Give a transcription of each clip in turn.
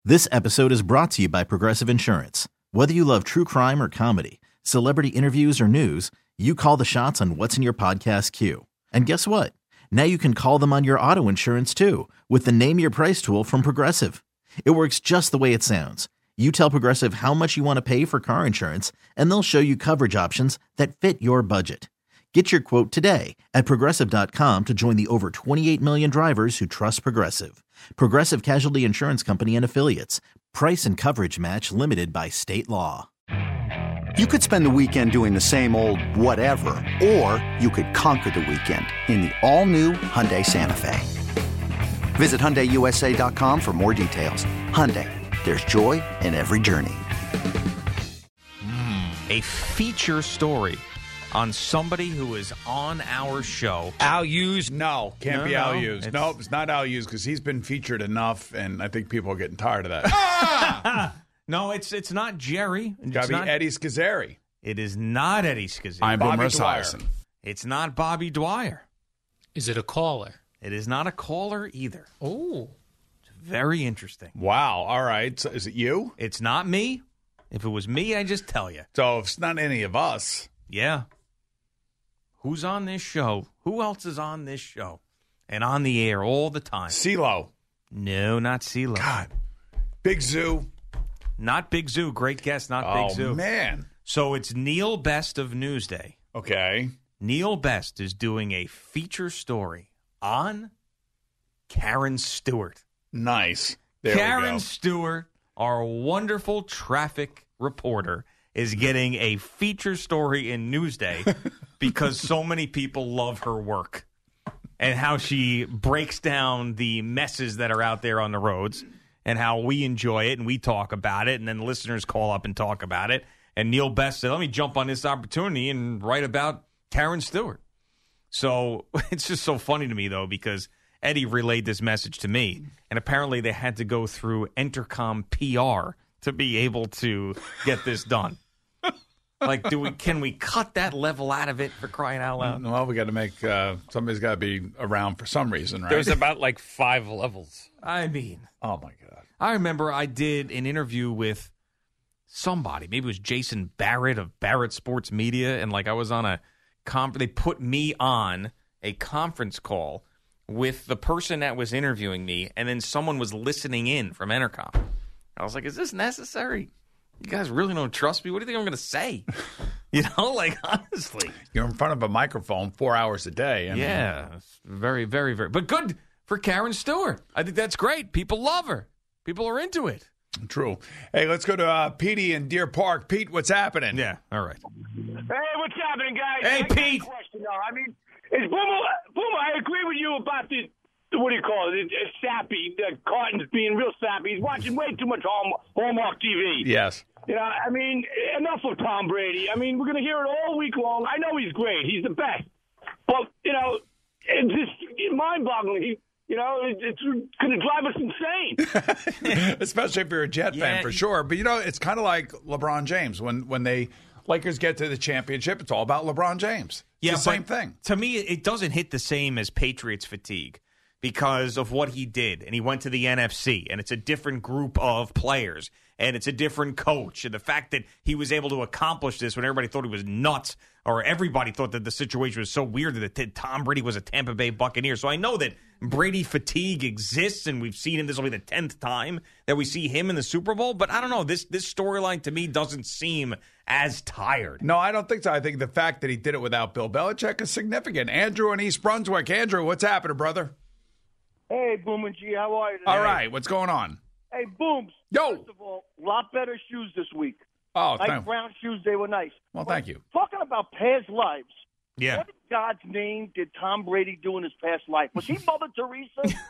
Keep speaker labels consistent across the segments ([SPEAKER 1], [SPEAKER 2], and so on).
[SPEAKER 1] This episode is brought to you by Progressive Insurance. Whether you love true crime or comedy, celebrity interviews or news, you call the shots on what's in your podcast queue. And guess what? Now you can call them on your auto insurance too with the Name Your Price tool from Progressive. It works just the way it sounds. You tell Progressive how much you want to pay for car insurance, and they'll show you coverage options that fit your budget. Get your quote today at Progressive.com to join the over 28 million drivers who trust Progressive. Progressive Casualty Insurance Company and Affiliates. Price and coverage match limited by state law.
[SPEAKER 2] You could spend the weekend doing the same old whatever, or you could conquer the weekend in the all-new Hyundai Santa Fe. Visit HyundaiUSA.com for more details. Hyundai, there's joy in every journey.
[SPEAKER 3] A feature story on somebody who is on our show.
[SPEAKER 4] Al Hughes? No, can't be Al Hughes.
[SPEAKER 3] It's-
[SPEAKER 4] Nope, it's not Al Hughes because he's been featured enough, and I think people are getting tired of that.
[SPEAKER 3] No, it's not Jerry.
[SPEAKER 4] It's got to be Eddie Scazzeri.
[SPEAKER 3] It is not Eddie Scazzeri.
[SPEAKER 5] I'm
[SPEAKER 4] Bobby
[SPEAKER 5] Boomer
[SPEAKER 4] Dwyer.
[SPEAKER 5] Esiason.
[SPEAKER 3] It's not Bobby Dwyer.
[SPEAKER 5] Is it a caller?
[SPEAKER 3] It is not a caller either.
[SPEAKER 5] Oh.
[SPEAKER 3] It's very interesting.
[SPEAKER 4] Wow, all right. So is it you?
[SPEAKER 3] It's not me. If it was me, I'd just tell you.
[SPEAKER 4] So if it's not any of us.
[SPEAKER 3] Yeah. Who's on this show? Who else is on this show and on the air all the time?
[SPEAKER 4] CeeLo.
[SPEAKER 3] No, not CeeLo.
[SPEAKER 4] God. Big Zoo.
[SPEAKER 3] Not Big Zoo. Great guess, not Big Zoo.
[SPEAKER 4] Oh, man.
[SPEAKER 3] So it's Neil Best of Newsday.
[SPEAKER 4] Okay.
[SPEAKER 3] Neil Best is doing a feature story on Karen Stewart.
[SPEAKER 4] Nice. There
[SPEAKER 3] Karen
[SPEAKER 4] we go.
[SPEAKER 3] Stewart, our wonderful traffic reporter, is getting a feature story in Newsday because so many people love her work and how she breaks down the messes that are out there on the roads and how we enjoy it and we talk about it, and then listeners call up and talk about it. And Neil Best said, let me jump on this opportunity and write about Karen Stewart. So it's just so funny to me, though, because Eddie relayed this message to me, and apparently they had to go through Entercom PR to be able to get this done. Like, can we cut that level out of it, for crying out loud?
[SPEAKER 4] Well, we got to make somebody's got to be around for some reason, right?
[SPEAKER 5] There's about like 5 levels.
[SPEAKER 3] I mean,
[SPEAKER 4] oh, my God.
[SPEAKER 3] I remember I did an interview with somebody. Maybe it was Jason Barrett of Barrett Sports Media, and like I was on a they put me on a conference call with the person that was interviewing me, and then someone was listening in from Entercom. I was like, is this necessary? You guys really don't trust me? What do you think I'm going to say? You know, like, honestly.
[SPEAKER 4] You're in front of a microphone 4 hours a day. I mean,
[SPEAKER 3] yeah, it's very, very, very. But good for Karen Stewart. I think that's great. People love her. People are into it.
[SPEAKER 4] True. Hey, let's go to Petey in Deer Park. Pete, what's happening?
[SPEAKER 3] Yeah, all right.
[SPEAKER 6] Hey, what's happening, guys?
[SPEAKER 3] Hey,
[SPEAKER 6] I got a
[SPEAKER 3] Pete.
[SPEAKER 6] question, though. I mean, is Boomer, I agree with you about the what do you call it? It's sappy. The Carton's being real sappy. He's watching way too much Hallmark TV.
[SPEAKER 4] Yes.
[SPEAKER 6] You know, I mean, enough of Tom Brady. I mean, we're going to hear it all week long. I know he's great. He's the best. But, you know, it's just mind-boggling. You know, it's going to drive us insane.
[SPEAKER 4] Especially if you're a Jet fan, for sure. But, you know, it's kind of like LeBron James. When they Lakers get to the championship, it's all about LeBron James. It's the same thing.
[SPEAKER 3] To me, it doesn't hit the same as Patriots fatigue because of what he did. And he went to the NFC, and it's a different group of players, and it's a different coach. And the fact that he was able to accomplish this when everybody thought he was nuts, or everybody thought that the situation was so weird that Tom Brady was a Tampa Bay Buccaneer. So I know that Brady fatigue exists, and we've seen him. This will be the 10th time that we see him in the Super Bowl. But I don't know. This storyline to me doesn't seem as tired.
[SPEAKER 4] No, I don't think so. I think the fact that he did it without Bill Belichick is significant. Andrew in East Brunswick. Andrew, what's happening, brother?
[SPEAKER 6] Hey, Boom and G, how are you today?
[SPEAKER 4] All right. What's going on?
[SPEAKER 6] Hey, Booms.
[SPEAKER 4] Yo.
[SPEAKER 6] First of all, a lot better shoes this week.
[SPEAKER 4] Oh,
[SPEAKER 6] Light brown shoes, they were nice.
[SPEAKER 4] Well, thank you.
[SPEAKER 6] Talking about past lives.
[SPEAKER 3] Yeah.
[SPEAKER 6] What in God's name did Tom Brady do in his past life? Was he Mother Teresa?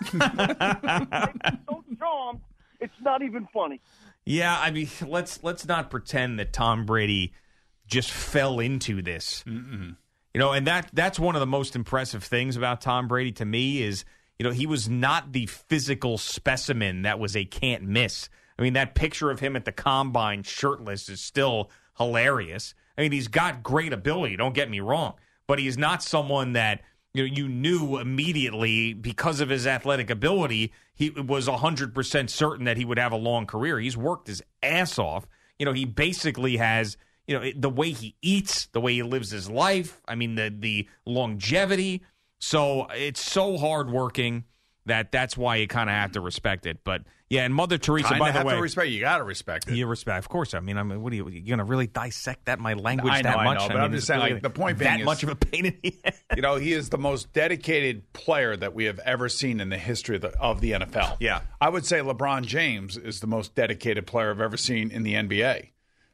[SPEAKER 6] So charmed, it's not even funny.
[SPEAKER 3] Yeah, I mean, let's not pretend that Tom Brady just fell into this. You know, and that's one of the most impressive things about Tom Brady to me is, you know, he was not the physical specimen that was a can't miss. I mean, that picture of him at the combine shirtless is still hilarious. I mean, he's got great ability, don't get me wrong, but he's not someone that you knew immediately because of his athletic ability, he was 100% certain that he would have a long career. He's worked his ass off. He basically has, the way he eats, the way he lives his life. I mean, the longevity. So it's so hardworking that's why you kind of have to respect it. But yeah, and Mother Teresa, by the way,
[SPEAKER 4] you got to respect it.
[SPEAKER 3] You respect, of course. I mean, what are you going to really dissect that my language
[SPEAKER 4] I know,
[SPEAKER 3] that much?
[SPEAKER 4] I know, but I'm just saying, like, the point being
[SPEAKER 3] that much of a pain in the ass.
[SPEAKER 4] He is the most dedicated player that we have ever seen in the history of the NFL.
[SPEAKER 3] Yeah,
[SPEAKER 4] I would say LeBron James is the most dedicated player I've ever seen in the NBA.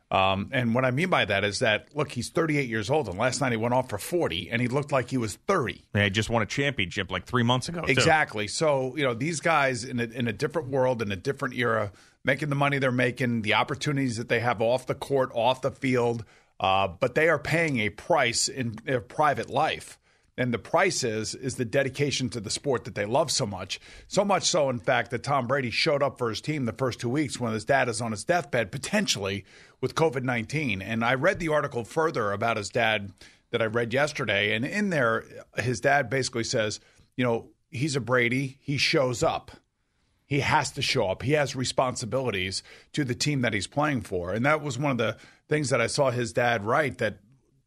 [SPEAKER 4] And what I mean by that is that, look, he's 38 years old, and last night he went off for 40, and he looked like he was 30.
[SPEAKER 3] They just won a championship like 3 months ago.
[SPEAKER 4] Exactly. So, these guys in a different world, in a different era, making the money they're making, the opportunities that they have off the court, off the field, but they are paying a price in their private life. And the price is the dedication to the sport that they love so much. So much so, in fact, that Tom Brady showed up for his team the first 2 weeks when his dad is on his deathbed, potentially with COVID-19. And I read the article further about his dad that I read yesterday. And in there, his dad basically says, he's a Brady. He shows up. He has to show up. He has responsibilities to the team that he's playing for. And that was one of the things that I saw his dad write that,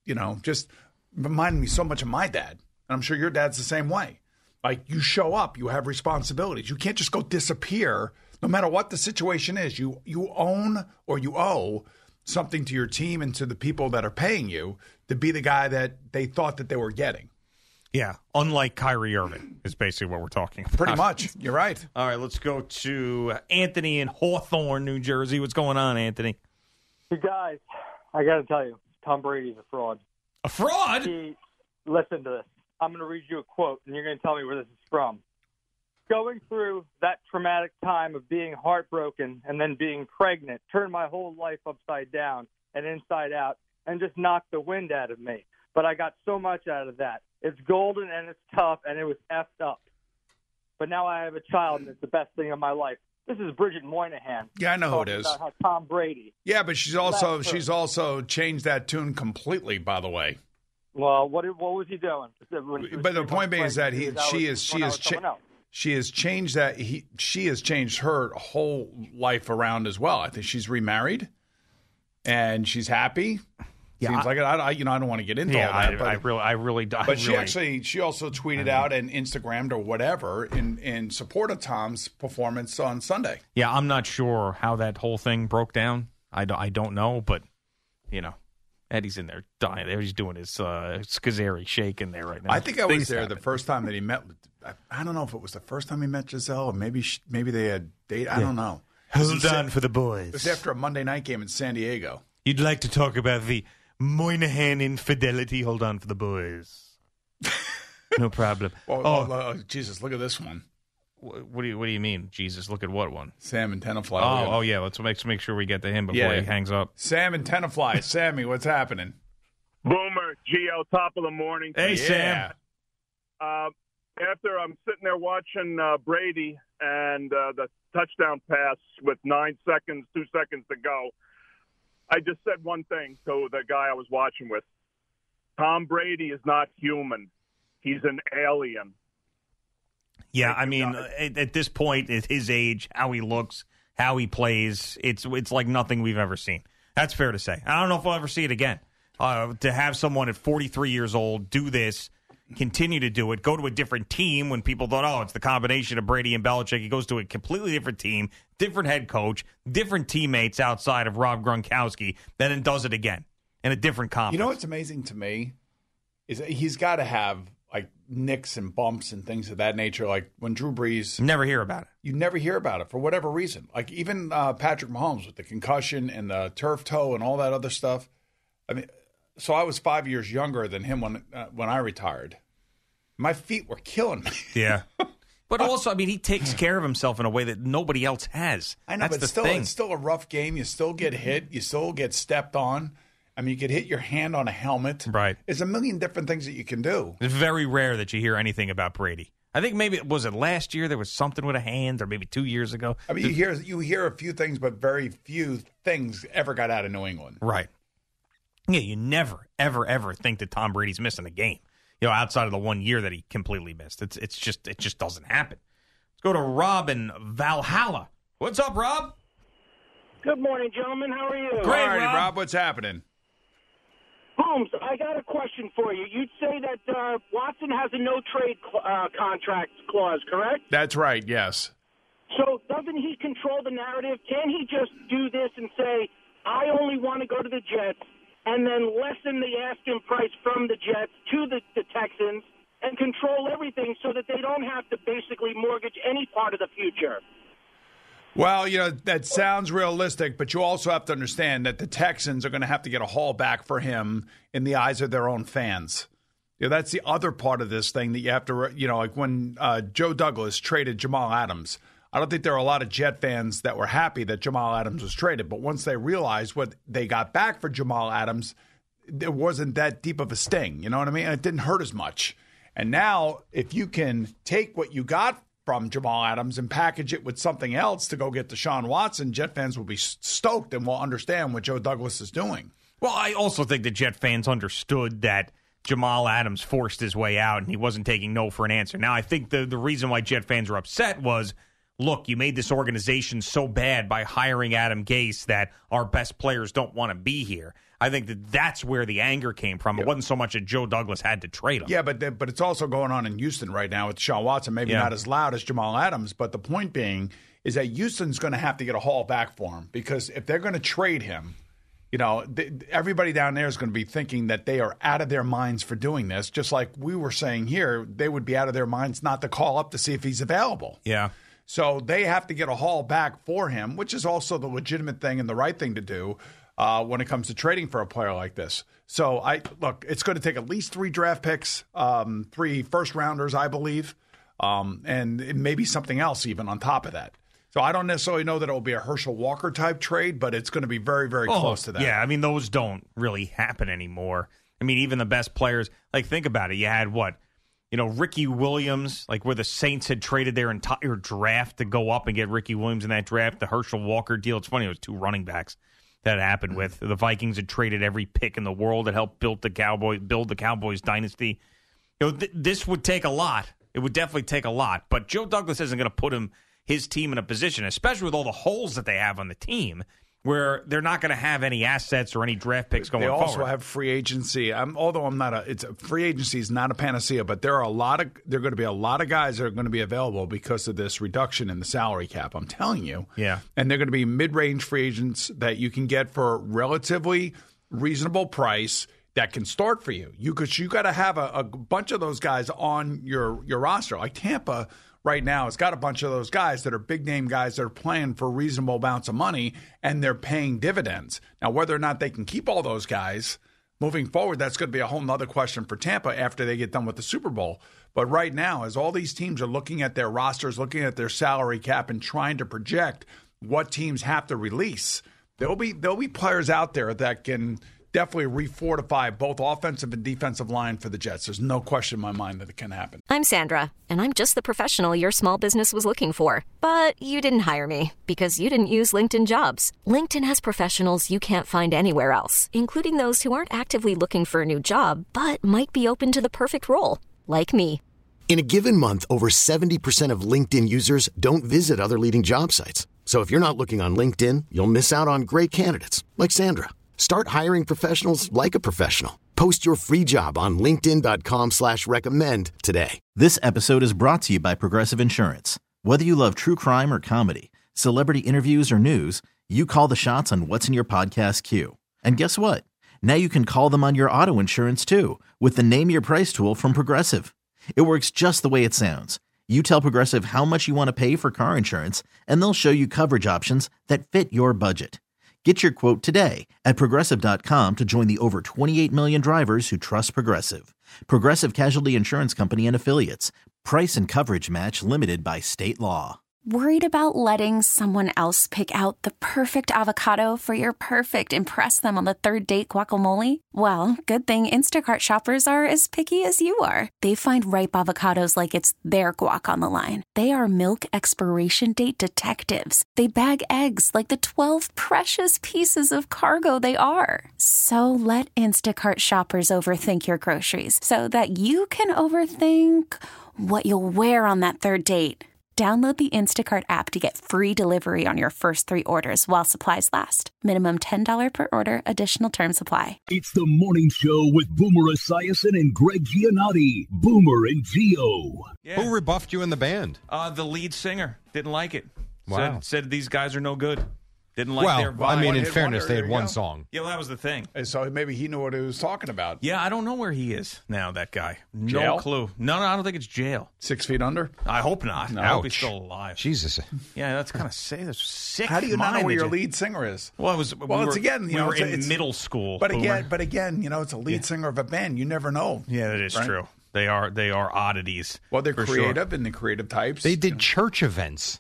[SPEAKER 4] just reminded me so much of my dad. And I'm sure your dad's the same way. Like, you show up, you have responsibilities. You can't just go disappear no matter what the situation is. You own or you owe something to your team and to the people that are paying you to be the guy that they thought that they were getting.
[SPEAKER 3] Yeah, unlike Kyrie Irving is basically what we're talking about.
[SPEAKER 4] Pretty much. You're right.
[SPEAKER 3] All right, let's go to Anthony in Hawthorne, New Jersey. What's going on, Anthony?
[SPEAKER 7] Hey, guys, I got to tell you, Tom Brady's a fraud.
[SPEAKER 3] A fraud?
[SPEAKER 7] Listen to this. I'm going to read you a quote, and you're going to tell me where this is from. Going through that traumatic time of being heartbroken and then being pregnant turned my whole life upside down and inside out and just knocked the wind out of me. But I got so much out of that. It's golden and it's tough, and it was effed up. But now I have a child, and it's the best thing in my life. This is Bridget Moynihan.
[SPEAKER 4] Yeah, I know who it is.
[SPEAKER 7] About how Tom Brady.
[SPEAKER 4] Yeah, but she's also changed that tune completely, by the way.
[SPEAKER 7] Well, what was he doing?
[SPEAKER 4] But the point being is that she has changed that. She has changed her whole life around as well. I think she's remarried, and she's happy. Yeah, seems like it. I don't want to get into all that. But,
[SPEAKER 3] I really don't.
[SPEAKER 4] But she also tweeted out and Instagrammed or whatever in support of Tom's performance on Sunday.
[SPEAKER 3] Yeah, I'm not sure how that whole thing broke down. I don't know, but Eddie's in there dying. He's doing his Scazzeri shake in there right now.
[SPEAKER 4] I think I was there the first time that he met. I don't know if it was the first time he met Giselle, or maybe they had date. I don't know.
[SPEAKER 3] Hold on for the boys.
[SPEAKER 4] It was after a Monday night game in San Diego.
[SPEAKER 3] You'd like to talk about the Moynihan infidelity? Hold on for the boys. No problem.
[SPEAKER 4] Jesus! Look at this one.
[SPEAKER 3] What do you mean, Jesus? Look at what one?
[SPEAKER 4] Sam and Tenafly.
[SPEAKER 3] Oh yeah. Let's make sure we get to him before he hangs up.
[SPEAKER 4] Sam and Tenafly. Sammy, what's happening?
[SPEAKER 8] Boomer, Gio, top of the morning.
[SPEAKER 3] Hey, Sam.
[SPEAKER 8] After I'm sitting there watching Brady and the touchdown pass with 2 seconds to go, I just said one thing to the guy I was watching with. Tom Brady is not human. He's an alien.
[SPEAKER 3] Yeah, I mean, at this point, at his age, how he looks, how he plays, it's like nothing we've ever seen. That's fair to say. I don't know if we'll ever see it again. To have someone at 43 years old do this, continue to do it, go to a different team when people thought, it's the combination of Brady and Belichick. He goes to a completely different team, different head coach, different teammates outside of Rob Gronkowski, then does it again in a different conference.
[SPEAKER 4] You know what's amazing to me is that he's got to have like nicks and bumps and things of that nature. Like when Drew Brees,
[SPEAKER 3] never hear about it.
[SPEAKER 4] You never hear about it for whatever reason. Like even Patrick Mahomes with the concussion and the turf toe and all that other stuff. I mean, so I was 5 years younger than him when I retired. My feet were killing me.
[SPEAKER 3] Yeah. But also, I mean, he takes care of himself in a way that nobody else has.
[SPEAKER 4] I know,
[SPEAKER 3] That's
[SPEAKER 4] but
[SPEAKER 3] it's
[SPEAKER 4] still a rough game. You still get hit. You still get stepped on. I mean, you could hit your hand on a helmet.
[SPEAKER 3] Right.
[SPEAKER 4] There's a million different things that you can do.
[SPEAKER 3] It's very rare that you hear anything about Brady. I think maybe, was it last year there was something with a hand, or maybe 2 years ago?
[SPEAKER 4] I mean, you hear a few things, but very few things ever got out of New England.
[SPEAKER 3] Right. Yeah, you never, ever, ever think that Tom Brady's missing a game. outside of the 1 year that he completely missed. It just doesn't happen. Let's go to Rob in Valhalla. What's up, Rob?
[SPEAKER 9] Good morning, gentlemen. How are you?
[SPEAKER 3] Great,
[SPEAKER 4] All righty,
[SPEAKER 3] Rob.
[SPEAKER 4] Rob. What's happening?
[SPEAKER 9] Holmes, I got a question for you. You'd say that Watson has a no-trade contract clause, correct?
[SPEAKER 4] That's right, yes.
[SPEAKER 9] So doesn't he control the narrative? Can he just do this and say, I only want to go to the Jets, and then lessen the asking price from the Jets to the Texans and control everything so that they don't have to basically mortgage any part of the future?
[SPEAKER 4] Well, that sounds realistic, but you also have to understand that the Texans are going to have to get a haul back for him in the eyes of their own fans. That's the other part of this thing that you have to, like when Joe Douglas traded Jamal Adams. I don't think there are a lot of Jet fans that were happy that Jamal Adams was traded, but once they realized what they got back for Jamal Adams, it wasn't that deep of a sting. You know what I mean? It didn't hurt as much. And now, if you can take what you got from Jamal Adams and package it with something else to go get Deshaun Watson, Jet fans will be stoked and will understand what Joe Douglas is doing.
[SPEAKER 3] Well, I also think the Jet fans understood that Jamal Adams forced his way out and he wasn't taking no for an answer. Now, I think the reason why Jet fans were upset was, look, you made this organization so bad by hiring Adam Gase that our best players don't want to be here. I think that's where the anger came from. It wasn't so much that Joe Douglas had to trade him.
[SPEAKER 4] Yeah, but it's also going on in Houston right now with Deshaun Watson. Maybe not as loud as Jamal Adams, but the point being is that Houston's going to have to get a haul back for him because if they're going to trade him, everybody down there is going to be thinking that they are out of their minds for doing this. Just like we were saying here, they would be out of their minds not to call up to see if he's available.
[SPEAKER 3] Yeah.
[SPEAKER 4] So they have to get a haul back for him, which is also the legitimate thing and the right thing to do when it comes to trading for a player like this. So, it's going to take at least 3 draft picks, 3 first-rounders, I believe, and maybe something else even on top of that. So I don't necessarily know that it will be a Herschel Walker-type trade, but it's going to be very, very close to that.
[SPEAKER 3] Yeah, I mean, those don't really happen anymore. I mean, even the best players, think about it. You had what? Ricky Williams, where the Saints had traded their entire draft to go up and get Ricky Williams in that draft, the Herschel Walker deal. It's funny, it was 2 running backs that happened with. The Vikings had traded every pick in the world that helped build the Cowboys dynasty. This would take a lot. It would definitely take a lot. But Joe Douglas isn't going to put his team in a position, especially with all the holes that they have on the team, where they're not going to have any assets or any draft picks going forward.
[SPEAKER 4] They also have free agency. Free agency is not a panacea, but there are going to be a lot of guys that are going to be available because of this reduction in the salary cap. I'm telling you.
[SPEAKER 3] Yeah.
[SPEAKER 4] And they're going to be mid-range free agents that you can get for a relatively reasonable price that can start for you. You got to have a bunch of those guys on your roster. Like Tampa right now has got a bunch of those guys that are big-name guys that are playing for reasonable amounts of money, and they're paying dividends. Now, whether or not they can keep all those guys moving forward, that's going to be a whole other question for Tampa after they get done with the Super Bowl. But right now, as all these teams are looking at their rosters, looking at their salary cap, and trying to project what teams have to release, there'll be players out there that can definitely refortify both offensive and defensive line for the Jets. There's no question in my mind that it can happen.
[SPEAKER 10] I'm Sandra, and I'm just the professional your small business was looking for. But you didn't hire me because you didn't use LinkedIn Jobs. LinkedIn has professionals you can't find anywhere else, including those who aren't actively looking for a new job, but might be open to the perfect role, like me.
[SPEAKER 11] In a given month, over 70% of LinkedIn users don't visit other leading job sites. So if you're not looking on LinkedIn, you'll miss out on great candidates like Sandra. Start hiring professionals like a professional. Post your free job on linkedin.com/recommend today.
[SPEAKER 1] This episode is brought to you by Progressive Insurance. Whether you love true crime or comedy, celebrity interviews or news, you call the shots on what's in your podcast queue. And guess what? Now you can call them on your auto insurance too with the Name Your Price tool from Progressive. It works just the way it sounds. You tell Progressive how much you want to pay for car insurance, and they'll show you coverage options that fit your budget. Get your quote today at Progressive.com to join the over 28 million drivers who trust Progressive. Progressive Casualty Insurance Company and Affiliates. Price and coverage match limited by state law.
[SPEAKER 12] Worried about letting someone else pick out the perfect avocado for your perfect impress them on the third date guacamole? Well, good thing Instacart shoppers are as picky as you are. They find ripe avocados like it's their guac on the line. They are milk expiration date detectives. They bag eggs like the 12 precious pieces of cargo they are. So let Instacart shoppers overthink your groceries so that you can overthink what you'll wear on that third date. Download the Instacart app to get free delivery on your first 3 orders while supplies last. Minimum $10 per order. Additional terms apply.
[SPEAKER 13] It's the morning show with Boomer Esiason and Greg Giannotti. Boomer and Gio.
[SPEAKER 3] Yeah.
[SPEAKER 14] Who rebuffed you in the band?
[SPEAKER 3] The lead singer didn't like it.
[SPEAKER 14] Wow.
[SPEAKER 3] Said these guys are no good. Didn't like their vibe.
[SPEAKER 14] I mean, in fairness, they had one song.
[SPEAKER 3] Yeah, well, that was the thing.
[SPEAKER 4] And so maybe he knew what he was talking about.
[SPEAKER 3] Yeah, I don't know where he is now, that guy. No
[SPEAKER 4] Jail?
[SPEAKER 3] clue. No, I don't think it's jail.
[SPEAKER 4] 6 feet under?
[SPEAKER 3] I hope not.
[SPEAKER 4] No.
[SPEAKER 3] I hope he's
[SPEAKER 14] Ouch.
[SPEAKER 3] still alive.
[SPEAKER 14] Jesus.
[SPEAKER 3] Yeah, that's kind of sick.
[SPEAKER 4] How do you not know where your lead singer is?
[SPEAKER 3] Well,
[SPEAKER 4] it's again,
[SPEAKER 3] we were in middle school.
[SPEAKER 4] But
[SPEAKER 3] Boomer.
[SPEAKER 4] again, it's a lead singer of a band. You never know.
[SPEAKER 3] Yeah, that is
[SPEAKER 4] right?
[SPEAKER 3] true. They are oddities.
[SPEAKER 4] Well, they're
[SPEAKER 3] for
[SPEAKER 4] creative
[SPEAKER 3] sure.
[SPEAKER 4] and the creative types.
[SPEAKER 14] They did church events.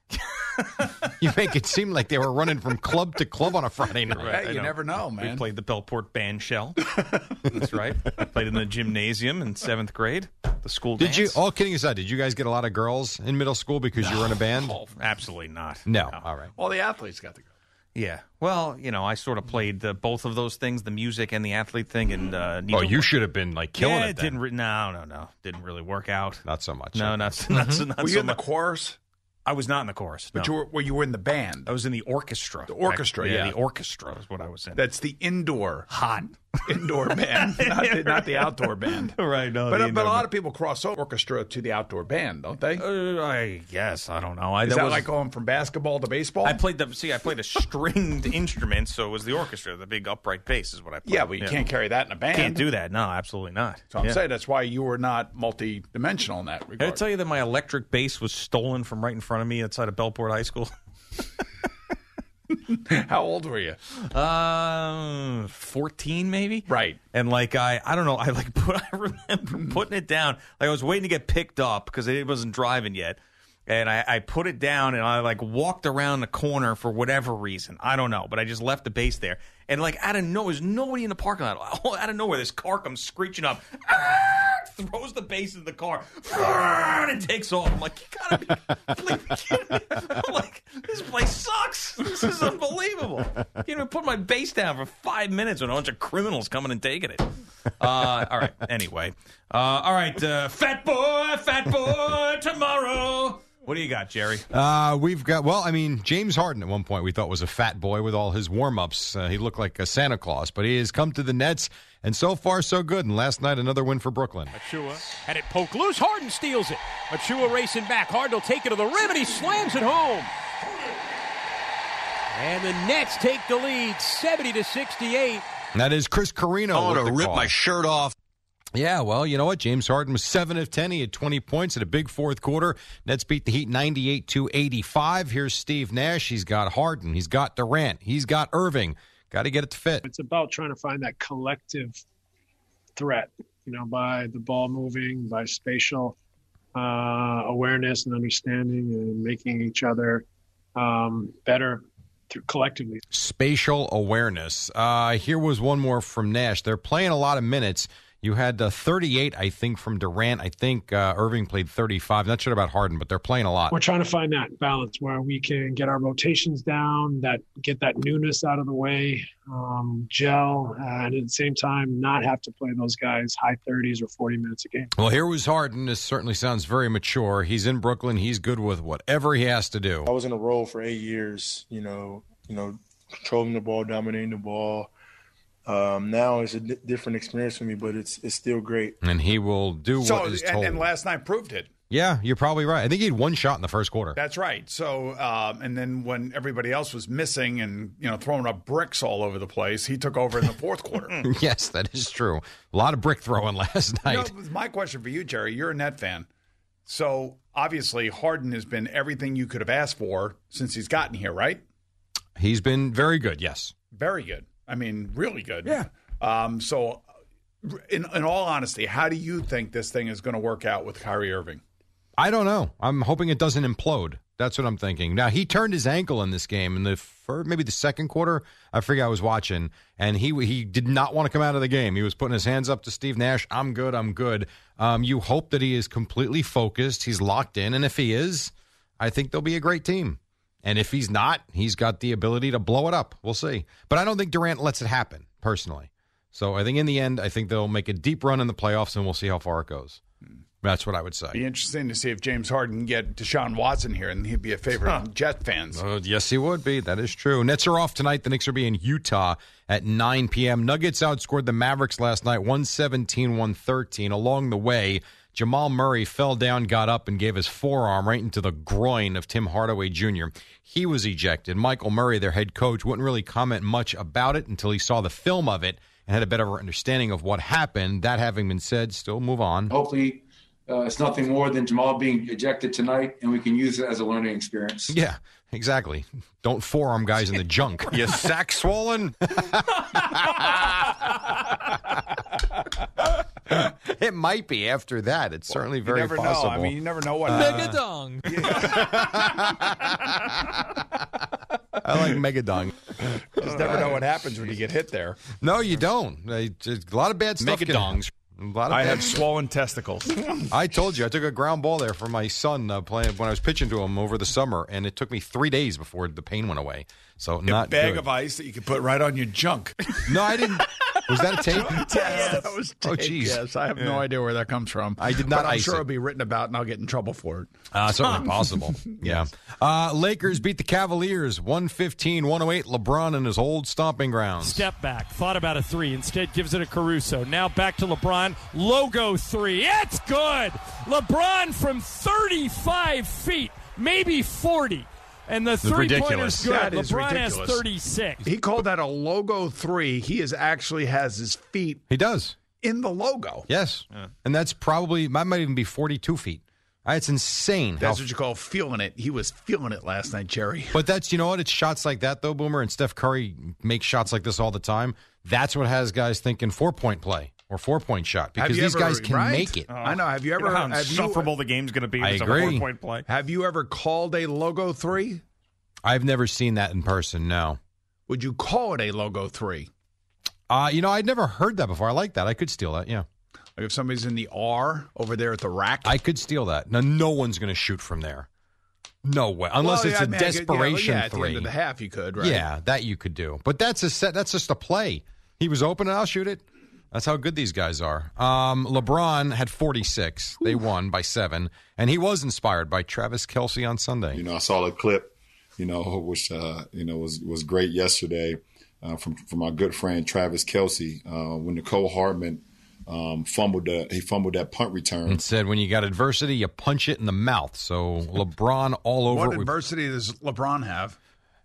[SPEAKER 14] You make it seem like they were running from club to club on a Friday night.
[SPEAKER 4] Right, you never know, man.
[SPEAKER 3] We played the Bellport band shell. That's right. Played in the gymnasium in 7th grade. The school
[SPEAKER 14] Did
[SPEAKER 3] dance.
[SPEAKER 14] you, all kidding aside, did you guys get a lot of girls in middle school because you were in a band?
[SPEAKER 3] Oh, absolutely not.
[SPEAKER 14] No. All right.
[SPEAKER 4] All the athletes got to go.
[SPEAKER 3] Yeah. Well, I sort of played both of those things, the music and the athlete thing. And
[SPEAKER 14] You should have been like killing it then.
[SPEAKER 3] Didn't no. Didn't really work out.
[SPEAKER 14] Not so much.
[SPEAKER 3] No, not so
[SPEAKER 4] Were you
[SPEAKER 3] so
[SPEAKER 4] in the
[SPEAKER 3] much.
[SPEAKER 4] chorus?
[SPEAKER 3] I was not in the chorus.
[SPEAKER 4] But
[SPEAKER 3] no.
[SPEAKER 4] you were in the band.
[SPEAKER 3] I was in the orchestra.
[SPEAKER 4] The orchestra, yeah.
[SPEAKER 3] The orchestra is what I was in.
[SPEAKER 4] That's the indoor
[SPEAKER 3] hot
[SPEAKER 4] indoor band, not the outdoor band.
[SPEAKER 3] Right. No,
[SPEAKER 4] but a lot of people cross over orchestra to the outdoor band, don't they?
[SPEAKER 3] I guess. I don't know.
[SPEAKER 4] Is that like going from basketball to baseball?
[SPEAKER 3] I played a stringed instrument, so it was the orchestra. The big upright bass is what I played.
[SPEAKER 4] Yeah, but you can't carry that in a band.
[SPEAKER 3] Can't do that. No, absolutely not.
[SPEAKER 4] So I'm saying that's why you were not multi-dimensional in that regard.
[SPEAKER 3] Did I tell you that my electric bass was stolen from right in front of me outside of Bellport High School?
[SPEAKER 4] How old were you?
[SPEAKER 3] 14 maybe.
[SPEAKER 4] Right.
[SPEAKER 3] And I don't know. I remember putting it down. I was waiting to get picked up because it wasn't driving yet. And I put it down and I walked around the corner for whatever reason. I don't know, but I just left the bass there. And out of nowhere, there's nobody in the parking lot. Out of nowhere, this car comes screeching up, throws the bass in the car, and it takes off. I'm like, you gotta be kidding me. I'm like, this place sucks. This is unbelievable. Can't even put my bass down for 5 minutes when a bunch of criminals coming and taking it. All right. Anyway. All right. Fat boy, tomorrow. What do you got, Jerry?
[SPEAKER 14] We've got, James Harden at one point we thought was a fat boy with all his warm-ups. He looked like a Santa Claus, but he has come to the Nets, and so far so good. And last night, another win for Brooklyn.
[SPEAKER 15] Achua had it poked loose. Harden steals it. Achua racing back. Harden will take it to the rim, and he slams it home. And the Nets take the lead, 70-68.
[SPEAKER 14] That is Chris Carino.
[SPEAKER 16] I want to rip my shirt off.
[SPEAKER 14] Yeah, well, you know what? James Harden was 7 of 10. He had 20 points in a big fourth quarter. Nets beat the Heat 98-85. Here's Steve Nash. He's got Harden. He's got Durant. He's got Irving. Got to get it to fit.
[SPEAKER 17] It's about trying to find that collective threat, by the ball moving, by spatial awareness and understanding and making each other better collectively.
[SPEAKER 14] Spatial awareness. Here was one more from Nash. They're playing a lot of minutes. You had 38, I think, from Durant. I think Irving played 35. Not sure about Harden, but they're playing a lot.
[SPEAKER 17] We're trying to find that balance where we can get our rotations down, get that newness out of the way, gel, and at the same time not have to play those guys high 30s or 40 minutes a game.
[SPEAKER 14] Well, here was Harden. This certainly sounds very mature. He's in Brooklyn. He's good with whatever he has to do.
[SPEAKER 18] I was in a role for 8 years, controlling the ball, dominating the ball. Now it's a different experience for me, but it's still great.
[SPEAKER 14] And he will do what is told.
[SPEAKER 4] And last night proved it.
[SPEAKER 14] Yeah, you're probably right. I think he had one shot in the first quarter.
[SPEAKER 4] That's right. So, and then when everybody else was missing and, throwing up bricks all over the place, he took over in the fourth quarter.
[SPEAKER 14] Yes, that is true. A lot of brick throwing last night.
[SPEAKER 4] My question for you, Jerry, you're a Net fan. So, obviously, Harden has been everything you could have asked for since he's gotten here, right?
[SPEAKER 14] He's been very good, yes.
[SPEAKER 4] Very good. I mean, really good.
[SPEAKER 14] Yeah.
[SPEAKER 4] So, in all honesty, how do you think this thing is going to work out with Kyrie Irving?
[SPEAKER 14] I don't know. I'm hoping it doesn't implode. That's what I'm thinking. Now, he turned his ankle in this game in maybe the second quarter. I forget, I was watching, and he did not want to come out of the game. He was putting his hands up to Steve Nash. I'm good. You hope that he is completely focused. He's locked in, and if he is, I think they'll be a great team. And if he's not, he's got the ability to blow it up. We'll see. But I don't think Durant lets it happen, personally. So I think in the end, I think they'll make a deep run in the playoffs, and we'll see how far it goes. That's what I would say.
[SPEAKER 4] Be interesting to see if James Harden can get Deshaun Watson here, and he'd be a favorite of Jet fans.
[SPEAKER 14] Yes, he would be. That is true. Nets are off tonight. The Knicks will be in Utah at 9 p.m. Nuggets outscored the Mavericks last night, 117-113. Along the way, Jamal Murray fell down, got up, and gave his forearm right into the groin of Tim Hardaway Jr. He was ejected. Michael Murray, their head coach, wouldn't really comment much about it until he saw the film of it and had a better understanding of what happened. That having been said, still move on.
[SPEAKER 16] Hopefully, it's nothing more than Jamal being ejected tonight, and we can use it as a learning experience.
[SPEAKER 14] Yeah, exactly. Don't forearm guys in the junk. You sack swollen. It might be after that. It's certainly very
[SPEAKER 4] you never
[SPEAKER 14] possible.
[SPEAKER 4] Know. I mean, you never know what.
[SPEAKER 5] Megadong.
[SPEAKER 14] I like Megadong.
[SPEAKER 4] You just never know what happens when you get hit there.
[SPEAKER 14] No, you don't. A lot of bad stuff.
[SPEAKER 3] Megadongs.
[SPEAKER 4] I have swollen testicles.
[SPEAKER 14] I told you. I took a ground ball there for my son playing when I was pitching to him over the summer, and it took me 3 days before the pain went away. So not
[SPEAKER 4] a bag
[SPEAKER 14] good.
[SPEAKER 4] of ice that you could put right on your junk.
[SPEAKER 14] No, I didn't. Was that a tape?
[SPEAKER 4] Yes, that was tape.
[SPEAKER 14] Oh, geez.
[SPEAKER 4] Yes, I have no idea where that comes from.
[SPEAKER 14] I did not.
[SPEAKER 4] But I'm
[SPEAKER 14] ice
[SPEAKER 4] sure
[SPEAKER 14] it.
[SPEAKER 4] it'll be written about, and I'll get in trouble for it.
[SPEAKER 14] Certainly possible. Yeah. Lakers beat the Cavaliers 115-108. LeBron in his old stomping grounds.
[SPEAKER 15] Step back. Thought about a three. Instead gives it to Caruso. Now back to LeBron. Logo three. It's good. LeBron from 35 feet. Maybe 40. And the three-pointer's good.
[SPEAKER 4] That is
[SPEAKER 15] LeBron
[SPEAKER 4] ridiculous.
[SPEAKER 15] has 36.
[SPEAKER 4] He called that a logo three. He actually has his feet
[SPEAKER 14] He does.
[SPEAKER 4] in the logo.
[SPEAKER 14] Yes. And that's probably, might even be 42 feet. It's insane.
[SPEAKER 4] That's what you call feeling it. He was feeling it last night, Jerry.
[SPEAKER 14] But that's, you know what? It's shots like that, though, Boomer, and Steph Curry makes shots like this all the time. That's what has guys thinking 4-point play or 4-point shot because these guys can make it.
[SPEAKER 4] I know. Have you ever?
[SPEAKER 3] You know how
[SPEAKER 4] have
[SPEAKER 3] insufferable the game's going to be
[SPEAKER 14] I
[SPEAKER 3] with a
[SPEAKER 14] agree.
[SPEAKER 3] 4-point play?
[SPEAKER 4] Have you ever called a logo three?
[SPEAKER 14] I've never seen that in person, no.
[SPEAKER 4] Would you call it a logo three?
[SPEAKER 14] I'd never heard that before. I like that. I could steal that, yeah.
[SPEAKER 4] Like if somebody's in the R over there at the rack?
[SPEAKER 14] I could steal that. Now, no one's going to shoot from there. No way. Unless it's a desperation
[SPEAKER 4] at the
[SPEAKER 14] three.
[SPEAKER 4] end of the half, you could, right?
[SPEAKER 14] Yeah, that you could do. But that's just a play. He was open, and I'll shoot it. That's how good these guys are. LeBron had 46. They won by 7. And he was inspired by Travis Kelce on Sunday.
[SPEAKER 19] You know, I saw the clip, which, was great yesterday from our good friend Travis Kelce when Nicole Hardman fumbled that punt return.
[SPEAKER 14] It said when you got adversity, you punch it in the mouth. So LeBron all over.
[SPEAKER 4] What adversity does LeBron have?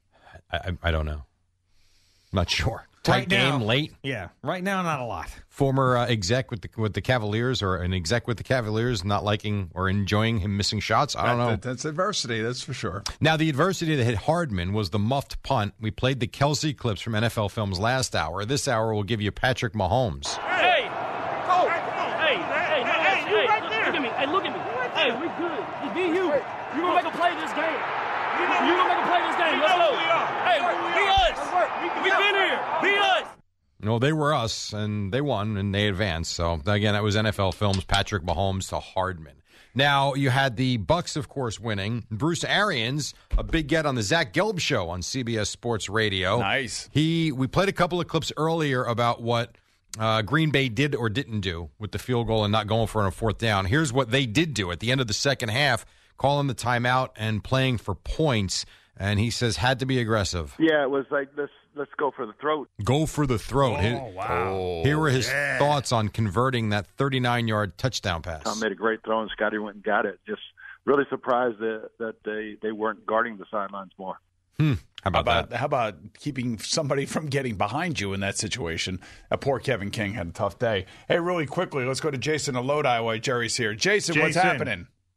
[SPEAKER 14] I don't know. Not sure. Tight game, late.
[SPEAKER 3] Yeah, right now, not a lot.
[SPEAKER 14] Former exec with the Cavaliers, or an exec with the Cavaliers, not liking or enjoying him missing shots. I don't know.
[SPEAKER 4] That's adversity, that's for sure.
[SPEAKER 14] Now, the adversity that hit Hardman was the muffed punt. We played the Kelce clips from NFL Films last hour. This hour will give you Patrick Mahomes.
[SPEAKER 9] Hey! Oh! Hey! You right there! Look at me! Hey, look at me! Hey, we good. It's me, you. You gonna make a play this game. You gonna make a play this game. Let's go. Hey, be us. We've been here. Be us.
[SPEAKER 14] No, they were us, and they won, and they advanced. So, again, that was NFL Films, Patrick Mahomes to Hardman. Now, you had the Bucs, of course, winning. Bruce Arians, a big get on the Zach Gelb Show on CBS Sports Radio.
[SPEAKER 4] Nice.
[SPEAKER 14] We played a couple of clips earlier about what Green Bay did or didn't do with the field goal and not going for it on 4th down. Here's what they did do at the end of the second half, calling the timeout and playing for points. And he says had to be aggressive.
[SPEAKER 20] Yeah, it was like, let's go for the throat.
[SPEAKER 14] Go for the throat.
[SPEAKER 20] Oh, wow.
[SPEAKER 14] Here were his thoughts on converting that 39-yard touchdown pass.
[SPEAKER 20] Tom made a great throw, and Scotty went and got it. Just really surprised that they weren't guarding the sidelines more.
[SPEAKER 14] How about that?
[SPEAKER 4] How about keeping somebody from getting behind you in that situation? Poor Kevin King had a tough day. Hey, really quickly, let's go to Jason in Lodi while Jerry's here. Jason, what's happening?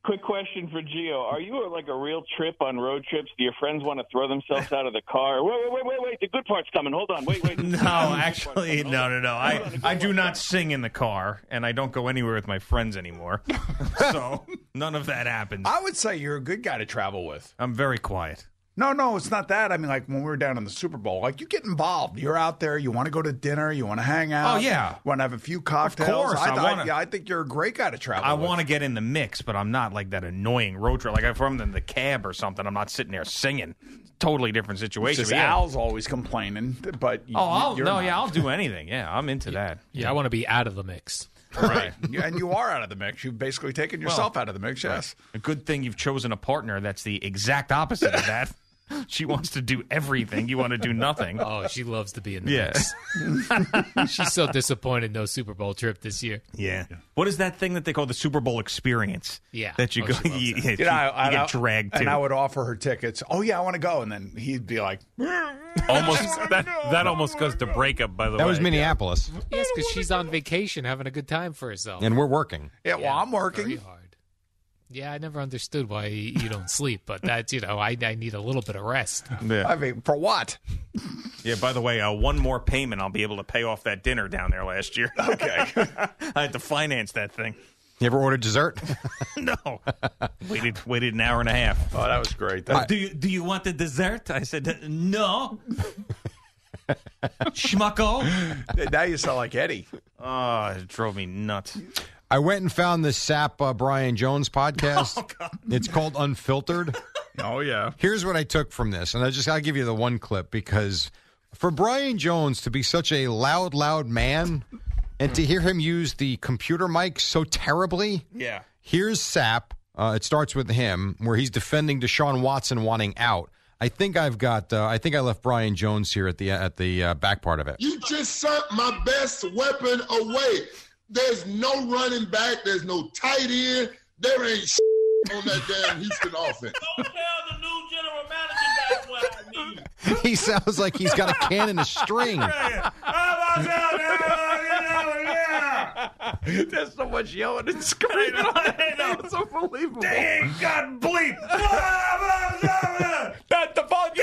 [SPEAKER 21] Quick question for Gio. Are you like a real trip on road trips? Do your friends want to throw themselves out of the car? Wait. The good part's coming. Hold on. Wait.
[SPEAKER 3] No, actually, no. I do not sing in the car, and I don't go anywhere with my friends anymore. So none of that happens.
[SPEAKER 4] I would say you're a good guy to travel with.
[SPEAKER 3] I'm very quiet.
[SPEAKER 4] No, it's not that. I mean, like when we were down in the Super Bowl, like you get involved. You're out there. You want to go to dinner. You want to hang out.
[SPEAKER 3] Oh, yeah.
[SPEAKER 4] You want to have a few cocktails.
[SPEAKER 3] Of course.
[SPEAKER 4] I think you're a great guy to travel
[SPEAKER 3] I
[SPEAKER 4] with.
[SPEAKER 3] want to get in the mix, but I'm not like that annoying road trip. Like if I'm in the cab or something, I'm not sitting there singing. Totally different situation.
[SPEAKER 4] Just Al's always complaining, but
[SPEAKER 3] I'll
[SPEAKER 4] not.
[SPEAKER 3] do anything. Yeah, I'm into that.
[SPEAKER 5] Yeah, I want to be out of the mix.
[SPEAKER 3] Right.
[SPEAKER 4] And you are out of the mix. You've basically taken yourself out of the mix, yes.
[SPEAKER 3] Right. A good thing you've chosen a partner that's the exact opposite of that. She wants to do everything. You want to do nothing.
[SPEAKER 5] Oh, she loves to be in the mix. She's so disappointed no Super Bowl trip this year.
[SPEAKER 3] Yeah. What is that thing that they call the Super Bowl experience?
[SPEAKER 5] Yeah.
[SPEAKER 3] That you go, you get dragged to.
[SPEAKER 4] And I would offer her tickets. Oh, yeah, I want to go. And then he'd be like,
[SPEAKER 22] that almost goes to breakup, by the way.
[SPEAKER 14] That was Minneapolis.
[SPEAKER 5] Yes, because she's on vacation having a good time for herself.
[SPEAKER 14] And we're working.
[SPEAKER 4] Yeah, well, I'm working.
[SPEAKER 5] Very hard. Yeah, I never understood why you don't sleep, but that's, I need a little bit of rest.
[SPEAKER 3] Yeah.
[SPEAKER 4] I mean, for what?
[SPEAKER 3] Yeah, by the way, one more payment, I'll be able to pay off that dinner down there last year.
[SPEAKER 4] Okay.
[SPEAKER 3] I had to finance that thing.
[SPEAKER 14] You ever ordered dessert?
[SPEAKER 3] No. Waited an hour and a half.
[SPEAKER 4] Oh, that was great.
[SPEAKER 3] Do you want the dessert? I said, no. Schmucko.
[SPEAKER 4] Now you sound like Eddie.
[SPEAKER 3] Oh, it drove me nuts.
[SPEAKER 14] I went and found the Sap Brian Jones podcast.
[SPEAKER 3] Oh, God.
[SPEAKER 14] It's called Unfiltered.
[SPEAKER 4] Oh, yeah.
[SPEAKER 14] Here's what I took from this, and I'll give you the one clip, because for Brian Jones to be such a loud man and to hear him use the computer mic so terribly,
[SPEAKER 3] yeah.
[SPEAKER 14] Here's Sap. It starts with him, where he's defending Deshaun Watson wanting out. I think I left Brian Jones here at the back part of it.
[SPEAKER 23] You just sent my best weapon away. There's no running back. There's no tight end. There ain't on that damn Houston offense.
[SPEAKER 22] Don't tell the new general manager that's what I need.
[SPEAKER 14] He sounds like he's got a can and a string.
[SPEAKER 4] There's so much yelling and screaming. I know. It's unbelievable.
[SPEAKER 3] They ain't got bleep.
[SPEAKER 4] That's the phone.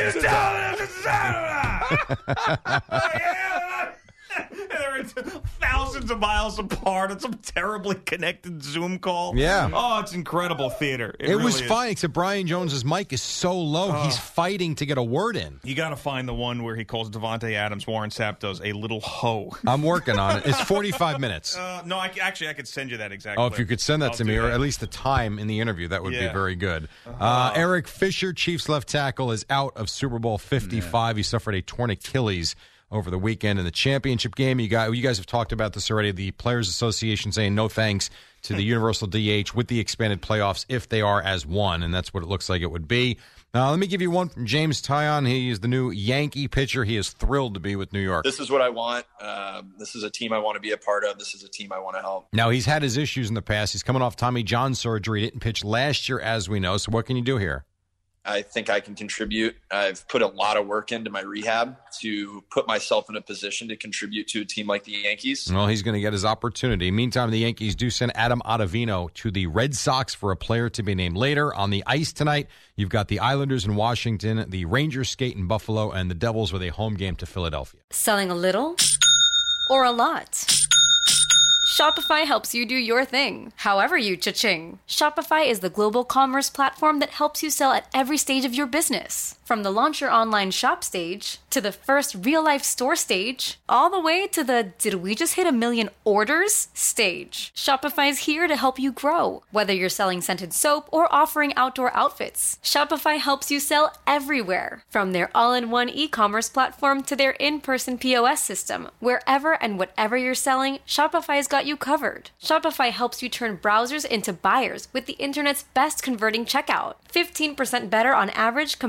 [SPEAKER 3] They're thousands of miles apart on some terribly connected Zoom call.
[SPEAKER 14] Yeah.
[SPEAKER 3] Oh, it's incredible theater. It really
[SPEAKER 14] was
[SPEAKER 3] is.
[SPEAKER 14] fine, except Brian Jones's mic is so low, he's fighting to get a word in.
[SPEAKER 3] You got to find the one where he calls Devontae Adams, Warren Sapp does, a little hoe.
[SPEAKER 14] I'm working on it. It's 45 minutes.
[SPEAKER 3] No, I could send you that exact
[SPEAKER 14] Oh,
[SPEAKER 3] clip.
[SPEAKER 14] if you could send that to me, or at least the time in the interview, that would be very good. Eric Fisher, Chiefs left tackle, is out of Super Bowl 55. He suffered a torn Achilles over the weekend in the championship game. You guys have talked about this already. The Players Association saying no thanks to the universal DH with the expanded playoffs if they are as one, and that's what it looks like it would be. Let me give you one from James Taillon. He is the new Yankee pitcher. He is thrilled to be with New York.
[SPEAKER 24] This is what I want. This is a team I want to be a part of. This is a team I want to help.
[SPEAKER 14] Now, he's had his issues in the past. He's coming off Tommy John surgery. Didn't pitch last year, as we know. So what can you do here?
[SPEAKER 24] I think I can contribute. I've put a lot of work into my rehab to put myself in a position to contribute to a team like the Yankees.
[SPEAKER 14] Well, he's going to get his opportunity. Meantime, the Yankees do send Adam Ottavino to the Red Sox for a player to be named later. On the ice tonight, you've got the Islanders in Washington, the Rangers skate in Buffalo, and the Devils with a home game to Philadelphia.
[SPEAKER 25] Selling a little or a lot? Shopify helps you do your thing, however you cha-ching. Shopify is the global commerce platform that helps you sell at every stage of your business. From the launch your online shop stage, to the first real-life store stage, all the way to the did we just hit 1 million orders stage. Shopify's here to help you grow. Whether you're selling scented soap or offering outdoor outfits, Shopify helps you sell everywhere. From their all-in-one e-commerce platform to their in-person POS system. Wherever and whatever you're selling, Shopify's got you covered. Shopify helps you turn browsers into buyers with the internet's best converting checkout. 15% better on average compared to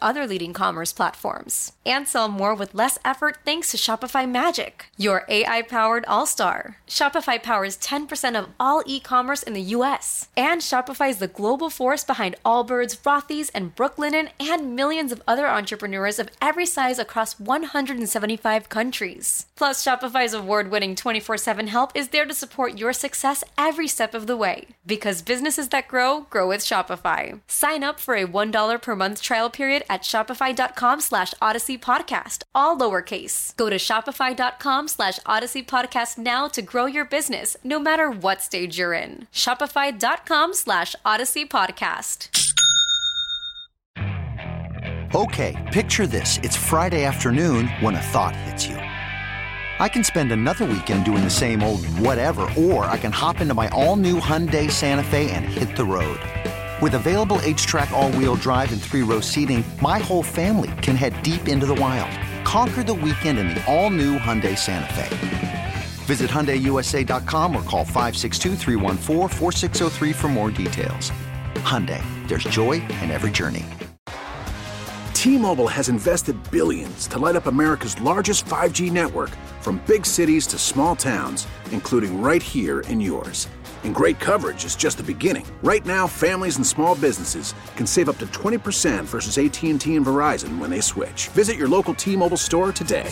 [SPEAKER 25] other leading commerce platforms. And sell more with less effort thanks to Shopify Magic, your AI-powered all-star. Shopify powers 10% of all e-commerce in the U.S. And Shopify is the global force behind Allbirds, Rothy's, and Brooklinen, and millions of other entrepreneurs of every size across 175 countries. Plus, Shopify's award-winning 24/7 help is there to support your success every step of the way. Because businesses that grow, grow with Shopify. Sign up for a $1 per month trial period at shopify.com/Odyssey Podcast, all lowercase. Go to shopify.com/Odyssey Podcast now to grow your business, no matter what stage you're in. Shopify.com/Odyssey Podcast.
[SPEAKER 2] Okay, picture this. It's Friday afternoon when a thought hits you. I can spend another weekend doing the same old whatever, or I can hop into my all-new Hyundai Santa Fe and hit the road. With available H-Track all-wheel drive and 3-row seating, my whole family can head deep into the wild. Conquer the weekend in the all-new Hyundai Santa Fe. Visit HyundaiUSA.com or call 562-314-4603 for more details. Hyundai, there's joy in every journey.
[SPEAKER 6] T-Mobile has invested billions to light up America's largest 5G network, from big cities to small towns, including right here in yours. And great coverage is just the beginning. Right now, families and small businesses can save up to 20% versus AT&T and Verizon when they switch. Visit your local T-Mobile store today.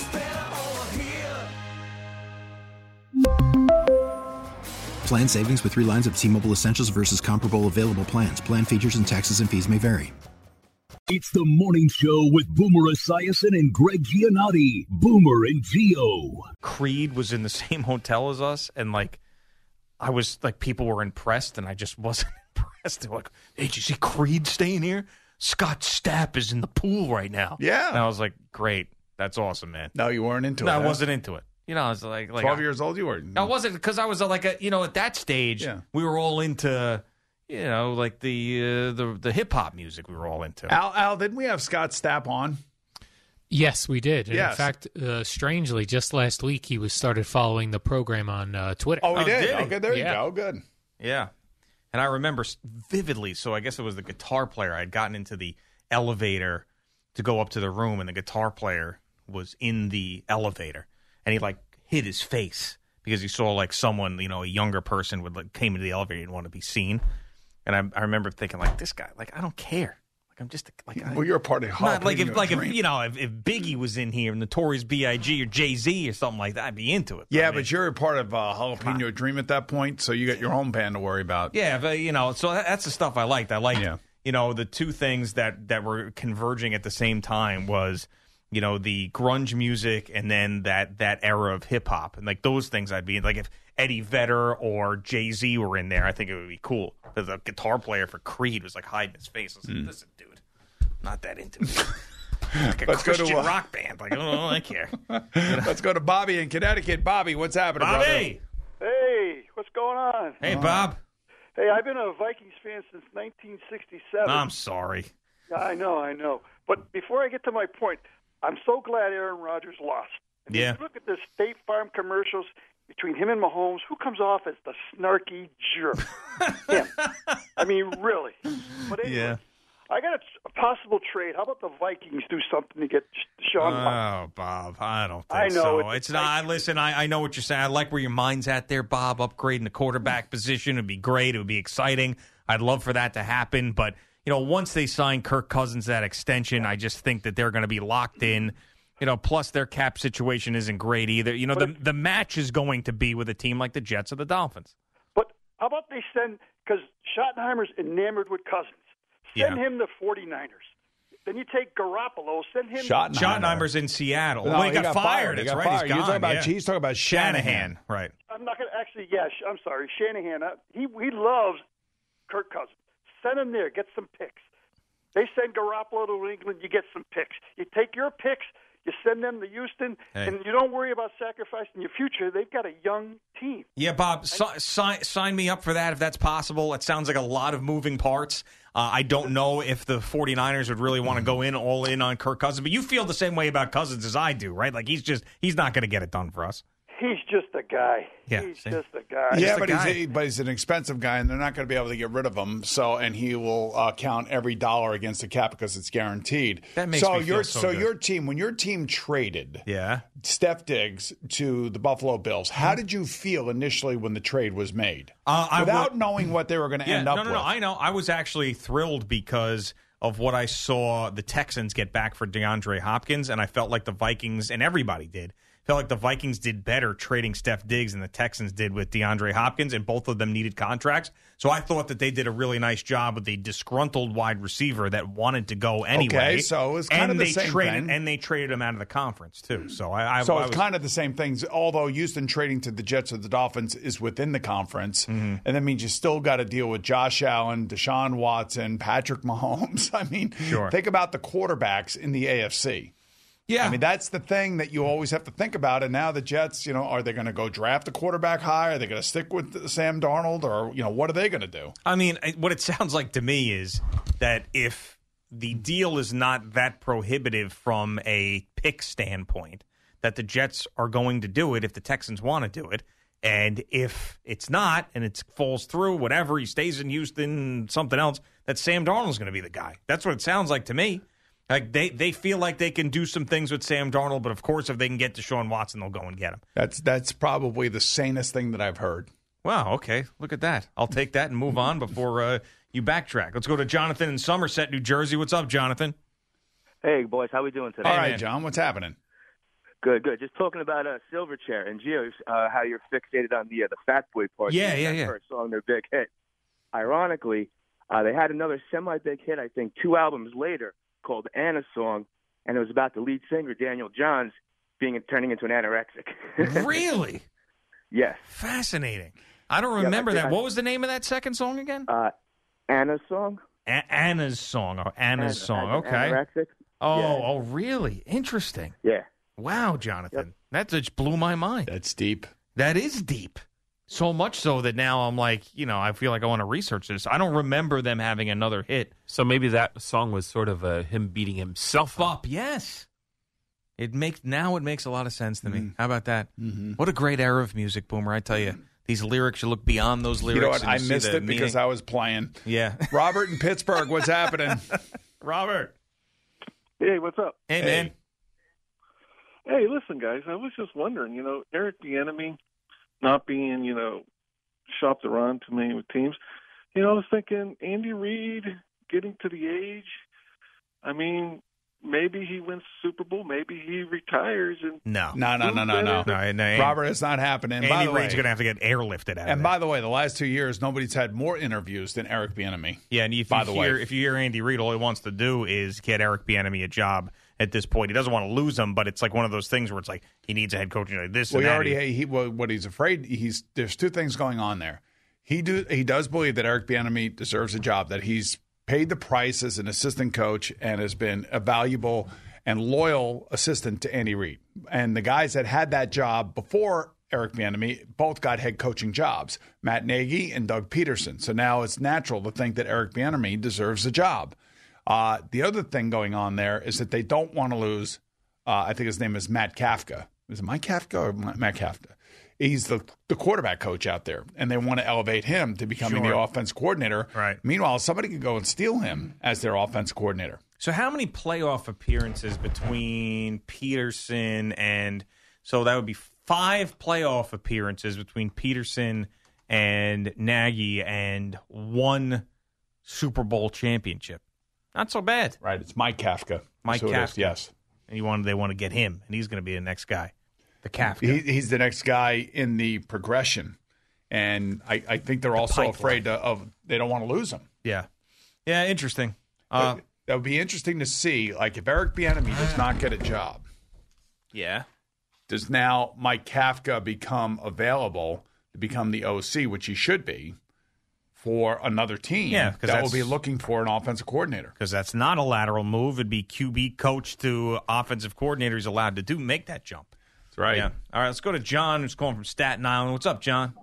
[SPEAKER 7] Plan savings with 3 lines of T-Mobile Essentials versus comparable available plans. Plan features and taxes and fees may vary.
[SPEAKER 13] It's the morning show with Boomer Esiason and Greg Giannotti. Boomer and Gio.
[SPEAKER 3] Creed was in the same hotel as us, and I was people were impressed, and I just wasn't impressed. They're like, "Hey, did you see Creed staying here? Scott Stapp is in the pool right now."
[SPEAKER 4] Yeah,
[SPEAKER 3] and I was like, "Great, that's awesome, man."
[SPEAKER 4] No, you weren't into it.
[SPEAKER 3] No, I wasn't into it. I was like
[SPEAKER 4] 12 years old. You were.
[SPEAKER 3] I wasn't, because I was at that stage, we were all into. The hip hop music we were all into.
[SPEAKER 4] Al, didn't we have Scott Stapp on?
[SPEAKER 5] Yes, we did. And
[SPEAKER 4] yes.
[SPEAKER 5] In fact, strangely, just last week he started following the program on Twitter.
[SPEAKER 4] Oh, we did? Okay, there you go. Good.
[SPEAKER 3] Yeah. And I remember vividly, so I guess it was the guitar player. I had gotten into the elevator to go up to the room, and the guitar player was in the elevator. And he, hid his face because he saw, someone, a younger person came into the elevator and didn't want to be seen. And I remember thinking, this guy, I don't care. I'm just
[SPEAKER 4] well, you're a part of
[SPEAKER 3] if Biggie was in here, Notorious B.I.G. or Jay-Z or something like that, I'd be into it.
[SPEAKER 4] Yeah, but you're a part of Jalapeno Dream at that point, so you got your own band to worry about.
[SPEAKER 3] Yeah, but so that's the stuff I liked. I liked, the two things that were converging at the same time was, the grunge music and then that era of hip hop, and those things I'd be in. If Eddie Vedder or Jay-Z were in there, I think it would be cool. The guitar player for Creed was hiding his face. I was like, listen, dude, I'm not that into it. Let's Christian go to rock band. I care.
[SPEAKER 4] Let's go to Bobby in Connecticut. Bobby, what's happening,
[SPEAKER 3] Bobby?
[SPEAKER 8] Brother? Hey, what's going on?
[SPEAKER 3] Hey, Bob.
[SPEAKER 8] Hey, I've been a Vikings fan since 1967.
[SPEAKER 3] I'm sorry.
[SPEAKER 8] I know. But before I get to my point, I'm so glad Aaron Rodgers lost. If you look at the State Farm commercials between him and Mahomes, who comes off as the snarky jerk? Him. I mean, really. But anyway, I got a possible trade. How about the Vikings do something to get Sean Payton?
[SPEAKER 3] Oh, Bob, I don't think so. It's not. Listen, I know what you're saying. I like where your mind's at there, Bob. Upgrading the quarterback position would be great. It would be exciting. I'd love for that to happen. But, once they sign Kirk Cousins that extension, I just think that they're going to be locked in. Plus their cap situation isn't great either. The match is going to be with a team like the Jets or the Dolphins.
[SPEAKER 8] But how about they send, because Schottenheimer's enamored with Cousins, send him the 49ers. Then you take Garoppolo, send him.
[SPEAKER 3] Schottenheimer's in Seattle.
[SPEAKER 4] No,
[SPEAKER 3] he got fired. That's right.
[SPEAKER 4] He's gone. He's talking about Shanahan.
[SPEAKER 3] Right.
[SPEAKER 8] I'm not going to actually, I'm sorry, Shanahan. He loves Kirk Cousins. Send him there. Get some picks. They send Garoppolo to New England, you get some picks. You take your picks, you send them to Houston, and you don't worry about sacrificing your future. They've got a young team.
[SPEAKER 3] Yeah, Bob, sign me up for that if that's possible. It sounds like a lot of moving parts. I don't know if the 49ers would really want to go all in on Kirk Cousins, but you feel the same way about Cousins as I do, right? He's not going to get it done for us.
[SPEAKER 8] He's just a guy.
[SPEAKER 3] Yeah,
[SPEAKER 8] he's just a guy.
[SPEAKER 4] Yeah, but he's an expensive guy, and they're not going to be able to get rid of him. So, and he will count every dollar against the cap because it's guaranteed.
[SPEAKER 3] That makes me feel so good.
[SPEAKER 4] your team, when your team traded,
[SPEAKER 3] yeah,
[SPEAKER 4] Steph Diggs to the Buffalo Bills, how did you feel initially when the trade was made, without knowing what they were going to end up with?
[SPEAKER 3] No, I know. I was actually thrilled because of what I saw the Texans get back for DeAndre Hopkins, and I felt like the Vikings and everybody felt like the Vikings did better trading Steph Diggs than the Texans did with DeAndre Hopkins, and both of them needed contracts. So I thought that they did a really nice job with a disgruntled wide receiver that wanted to go anyway.
[SPEAKER 4] Okay, so it was kind of the same thing.
[SPEAKER 3] And they traded him out of the conference, too. So
[SPEAKER 4] it's kind of the same things, although Houston trading to the Jets or the Dolphins is within the conference, and that means you still got to deal with Josh Allen, Deshaun Watson, Patrick Mahomes. I mean, think about the quarterbacks in the AFC.
[SPEAKER 3] Yeah.
[SPEAKER 4] I mean, that's the thing that you always have to think about. And now the Jets, are they going to go draft a quarterback high? Are they going to stick with Sam Darnold? Or, what are they going to do?
[SPEAKER 3] I mean, what it sounds like to me is that if the deal is not that prohibitive from a pick standpoint, that the Jets are going to do it if the Texans want to do it. And if it's not, and it falls through, whatever, he stays in Houston, something else, that Sam Darnold's going to be the guy. That's what it sounds like to me. Like they feel like they can do some things with Sam Darnold, but of course, if they can get Deshaun Watson, they'll go and get him.
[SPEAKER 4] That's probably the sanest thing that I've heard.
[SPEAKER 3] Wow, okay. Look at that. I'll take that and move on before you backtrack. Let's go to Jonathan in Somerset, New Jersey. What's up, Jonathan?
[SPEAKER 1] Hey, boys. How we doing today?
[SPEAKER 4] All right, John. What's happening?
[SPEAKER 1] Good. Just talking about Silverchair and Gio, how you're fixated on the Fat Boy part.
[SPEAKER 3] Yeah.
[SPEAKER 1] First song, their big hit. Ironically, they had another semi-big hit, I think, 2 albums later, called Anna's Song, and it was about the lead singer, Daniel Johns, turning into an anorexic.
[SPEAKER 3] Really?
[SPEAKER 1] Yes.
[SPEAKER 3] Fascinating. I don't remember that. What was the name of that second song again?
[SPEAKER 1] Anna's Song.
[SPEAKER 3] Anna's Song. Oh, Anna's Song. Okay.
[SPEAKER 1] Anorexic.
[SPEAKER 3] Oh, really? Interesting.
[SPEAKER 1] Yeah.
[SPEAKER 3] Wow, Jonathan. That just blew my mind.
[SPEAKER 4] That's deep.
[SPEAKER 3] That is deep. So much so that now I'm like, I feel like I want to research this. I don't remember them having another hit.
[SPEAKER 10] So maybe that song was sort of him beating himself up.
[SPEAKER 3] Yes. It makes a lot of sense to me. How about that? Mm-hmm. What a great era of music, Boomer. I tell you, these lyrics, you look beyond those lyrics.
[SPEAKER 4] You know what?
[SPEAKER 3] And
[SPEAKER 4] I
[SPEAKER 3] see
[SPEAKER 4] missed
[SPEAKER 3] the
[SPEAKER 4] it because I was playing.
[SPEAKER 3] Yeah.
[SPEAKER 4] Robert in Pittsburgh, what's happening?
[SPEAKER 3] Robert.
[SPEAKER 11] Hey, what's up?
[SPEAKER 3] Hey, man.
[SPEAKER 11] Hey, listen, guys. I was just wondering, Eric Bieniemy not being, shopped around too many with teams. I was thinking Andy Reid getting to the age. I mean, maybe he wins Super Bowl. Maybe he retires. And
[SPEAKER 3] No.
[SPEAKER 4] Robert, it's not happening.
[SPEAKER 3] Andy Reid's going to have to get airlifted out of it.
[SPEAKER 4] And by the way, the last 2 years, nobody's had more interviews than Eric Bieniemy.
[SPEAKER 3] Yeah, and if you hear Andy Reid, all he wants to do is get Eric Bieniemy a job. At this point, he doesn't want to lose them, but it's like one of those things where it's like he needs a head coach like this.
[SPEAKER 4] Well, what he's afraid there's 2 things going on there. He does believe that Eric Bieniemy deserves a job, that he's paid the price as an assistant coach and has been a valuable and loyal assistant to Andy Reid. And the guys that had that job before Eric Bieniemy both got head coaching jobs, Matt Nagy and Doug Peterson. So now it's natural to think that Eric Bieniemy deserves a job. The other thing going on there is that they don't want to lose, I think his name is Matt Kafka. Is it Mike Kafka or Matt Kafka? He's the quarterback coach out there, and they want to elevate him to becoming the offense coordinator.
[SPEAKER 3] Right.
[SPEAKER 4] Meanwhile, somebody could go and steal him as their offense coordinator.
[SPEAKER 3] So how many playoff appearances between Peterson and – so that would be 5 playoff appearances between Peterson and Nagy and 1 Super Bowl championship. Not so bad.
[SPEAKER 4] Right. It's Mike Kafka.
[SPEAKER 3] Mike Kafka.
[SPEAKER 4] Yes.
[SPEAKER 3] And they want to get him, and he's going to be the next guy. The Kafka.
[SPEAKER 4] He's the next guy in the progression. And I think they're also afraid of they don't want to lose him.
[SPEAKER 3] Yeah. Yeah, interesting.
[SPEAKER 4] That would be interesting to see, like, if Eric Bieniemy does not get a job.
[SPEAKER 3] Yeah.
[SPEAKER 4] Does now Mike Kafka become available to become the OC, which he should be, for another team that will be looking for an offensive coordinator?
[SPEAKER 3] Because that's not a lateral move. It'd be QB coach to offensive coordinator. He's allowed to make that jump.
[SPEAKER 4] That's right.
[SPEAKER 3] Yeah. All right, let's go to John, who's calling from Staten Island. What's up, John?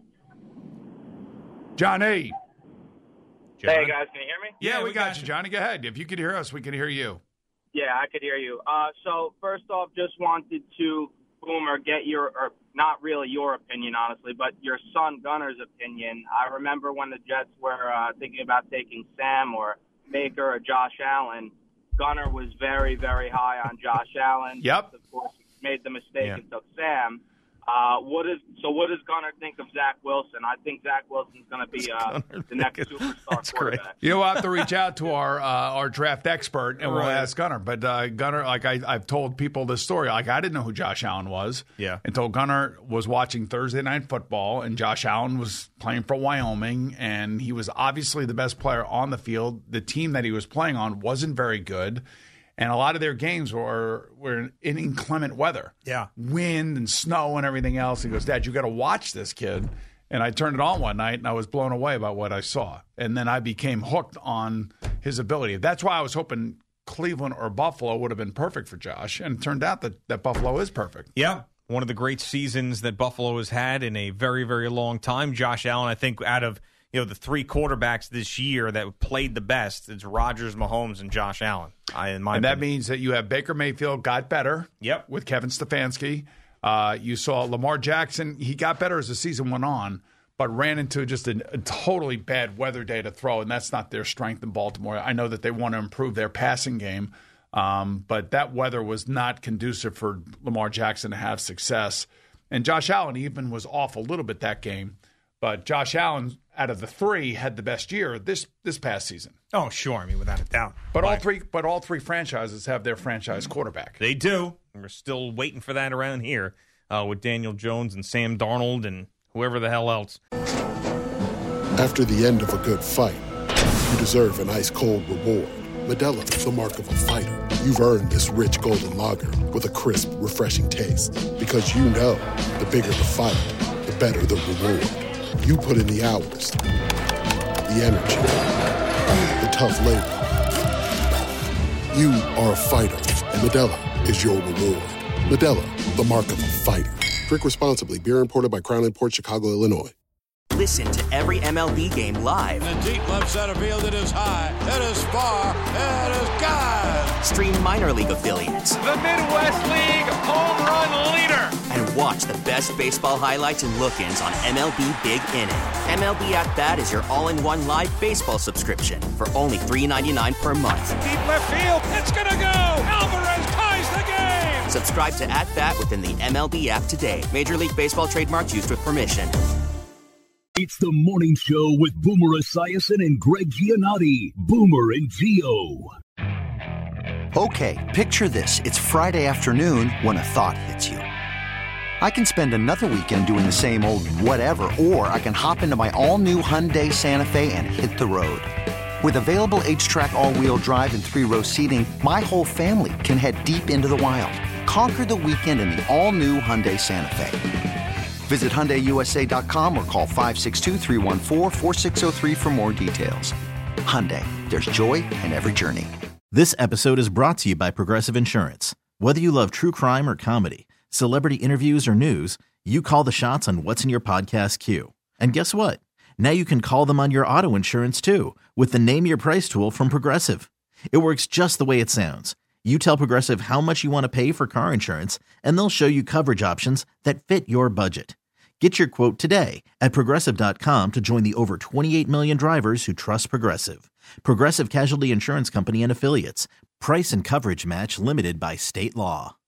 [SPEAKER 4] Johnny.
[SPEAKER 12] John? Hey, guys, can you hear me?
[SPEAKER 4] Yeah, we got you, Johnny. Go ahead. If you could hear us, we could hear you.
[SPEAKER 12] Yeah, I could hear you. So first off, just wanted to Boomer, get or not really your opinion, honestly, but your son Gunner's opinion. I remember when the Jets were thinking about taking Sam or Baker or Josh Allen. Gunner was very, very high on Josh Allen.
[SPEAKER 4] Yep.
[SPEAKER 12] Of course, made the mistake and took Sam. What does Gunner think of Zach Wilson? I think Zach Wilson's going to be the next superstar quarterback.
[SPEAKER 4] You know, we'll have to reach out to our draft expert and we'll ask Gunner. But Gunner, like I've told people this story. Like I didn't know who Josh Allen was.
[SPEAKER 3] Yeah.
[SPEAKER 4] Until Gunner was watching Thursday Night Football and Josh Allen was playing for Wyoming and he was obviously the best player on the field. The team that he was playing on wasn't very good. And a lot of their games were in inclement weather.
[SPEAKER 3] Yeah.
[SPEAKER 4] Wind and snow and everything else. He goes, Dad, you got to watch this kid. And I turned it on one night, and I was blown away by what I saw. And then I became hooked on his ability. That's why I was hoping Cleveland or Buffalo would have been perfect for Josh. And it turned out that Buffalo is perfect.
[SPEAKER 3] Yeah. One of the great seasons that Buffalo has had in a very, very long time. Josh Allen, I think, out of the three quarterbacks this year that played the best, it's Rodgers, Mahomes, and Josh Allen.
[SPEAKER 4] That means that you have Baker Mayfield got better with Kevin Stefanski. You saw Lamar Jackson. He got better as the season went on, but ran into just a totally bad weather day to throw, and that's not their strength in Baltimore. I know that they want to improve their passing game, but that weather was not conducive for Lamar Jackson to have success. And Josh Allen even was off a little bit that game. But Josh Allen, out of the three, had the best year this past season.
[SPEAKER 3] Oh, sure. I mean, without a doubt.
[SPEAKER 4] But all three franchises have their franchise quarterback.
[SPEAKER 3] They do. We're still waiting for that around here with Daniel Jones and Sam Darnold and whoever the hell else.
[SPEAKER 23] After the end of a good fight, you deserve an ice-cold reward. Modelo is the mark of a fighter. You've earned this rich golden lager with a crisp, refreshing taste. Because you know, the bigger the fight, the better the reward. You put in the hours, the energy, the tough labor. You are a fighter, and Modelo is your reward. Modelo, the mark of a fighter. Drink responsibly. Beer imported by Crown Imports, Chicago, Illinois.
[SPEAKER 15] Listen to every MLB game live.
[SPEAKER 16] In the deep left center field, it is high, it is far, it is God.
[SPEAKER 15] Stream minor league affiliates.
[SPEAKER 16] The Midwest League home run leader.
[SPEAKER 15] And watch the best baseball highlights and look-ins on MLB Big Inning. MLB At Bat is your all-in-one live baseball subscription for only $3.99 per month.
[SPEAKER 16] Deep left field, it's gonna go. Alvarez ties the game.
[SPEAKER 15] Subscribe to At Bat within the MLB app today. Major League Baseball trademarks used with permission.
[SPEAKER 13] It's the morning show with Boomer Esiason and Greg Giannotti. Boomer and Gio.
[SPEAKER 2] Okay, picture this. It's Friday afternoon when a thought hits you. I can spend another weekend doing the same old whatever, or I can hop into my all-new Hyundai Santa Fe and hit the road. With available H-Track all-wheel drive and 3-row seating, my whole family can head deep into the wild. Conquer the weekend in the all-new Hyundai Santa Fe. Visit HyundaiUSA.com or call 562-314-4603 for more details. Hyundai, there's joy in every journey.
[SPEAKER 17] This episode is brought to you by Progressive Insurance. Whether you love true crime or comedy, celebrity interviews or news, you call the shots on what's in your podcast queue. And guess what? Now you can call them on your auto insurance too with the Name Your Price tool from Progressive. It works just the way it sounds. You tell Progressive how much you want to pay for car insurance, and they'll show you coverage options that fit your budget. Get your quote today at Progressive.com to join the over 28 million drivers who trust Progressive. Progressive Casualty Insurance Company and Affiliates. Price and coverage match limited by state law.